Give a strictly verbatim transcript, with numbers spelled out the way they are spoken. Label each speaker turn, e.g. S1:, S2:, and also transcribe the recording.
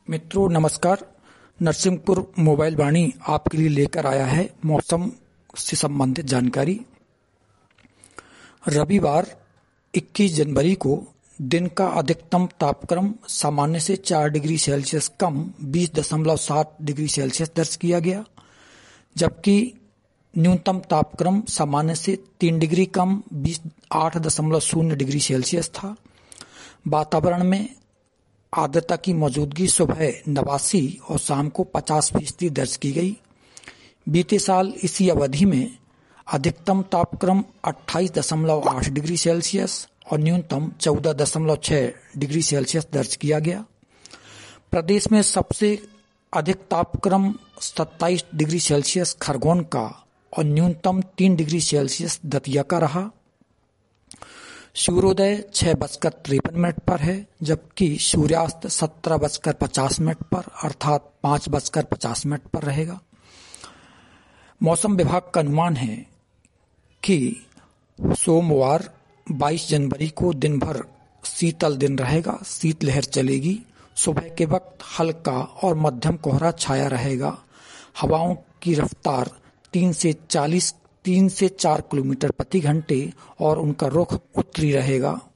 S1: मित्रों नमस्कार। नरसिंहपुर मोबाइल वाणी आपके लिए लेकर आया है मौसम से संबंधित जानकारी। रविवार इक्कीस जनवरी को दिन का अधिकतम तापक्रम सामान्य से चार डिग्री सेल्सियस कम बीस दशमलव सात डिग्री सेल्सियस दर्ज किया गया, जबकि न्यूनतम तापक्रम सामान्य से तीन डिग्री कम बीस आठ दशमलव शून्य डिग्री सेल्सियस था। वातावरण में आर्द्रता की मौजूदगी सुबह नवासी और शाम को पचास फीसदी दर्ज की गई। बीते साल इसी अवधि में अधिकतम तापक्रम अट्ठाईस दशमलव आठ डिग्री सेल्सियस और न्यूनतम चौदह दशमलव छह डिग्री सेल्सियस दर्ज किया गया। प्रदेश में सबसे अधिक तापक्रम सत्ताईस डिग्री सेल्सियस खरगोन का और न्यूनतम तीन डिग्री सेल्सियस दतिया का रहा। सूर्योदय छह बजकर तिरपन मिनट पर है, जबकि सूर्यास्त सत्रह बजकर पचास मिनट पर अर्थात पांच बजकर पचास मिनट पर रहेगा। मौसम विभाग का अनुमान है कि सोमवार बाईस जनवरी को दिन भर शीतल दिन रहेगा, शीतलहर चलेगी। सुबह के वक्त हल्का और मध्यम कोहरा छाया रहेगा। हवाओं की रफ्तार तीन से चालीस तीन से चार किलोमीटर प्रति घंटे और उनका रुख उत्तरी रहेगा।